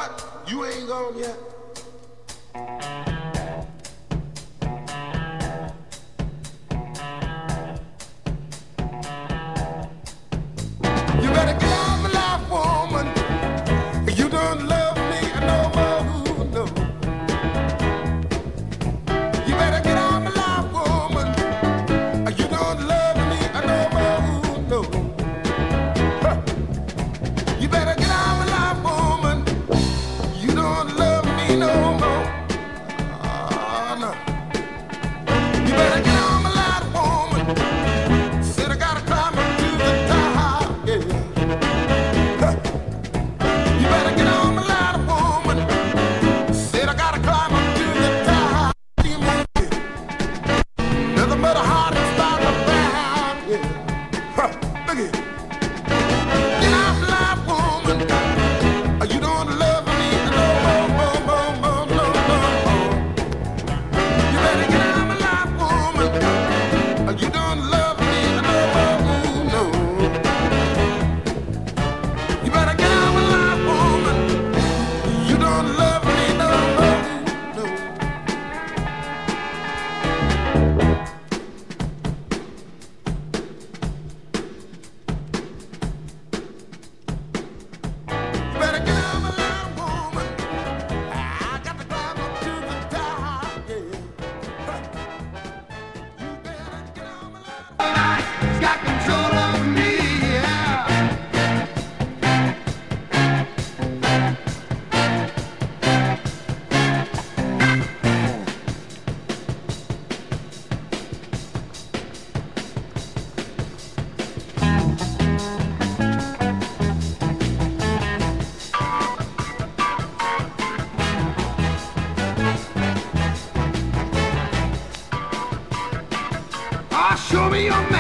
What? You ain't gone yet? You better get out of my life, woman. You don't love me no more, no. You better get out of my life, woman. You don't love me no more, no. Huh. You better get out of my life, woman. You don't love me no more. Oh, no. You better get out of my life, woman. Said I gotta climb up to the top, yeah. Huh. You better get on my ladder, woman. Said I gotta climb up to the top. Nothing but a heart is starting to bound, yeah. Huh. Look at it. Get out my life, woman. You don't love me no more, no, no, no, no. You better get out my life, woman. You don't love me no more, no. You better get out my life, woman. You don't love me no more, no. You better get out my life, woman. I got to climb up to the top, yeah. You better get out my life. It's got control of me, yeah. Show me your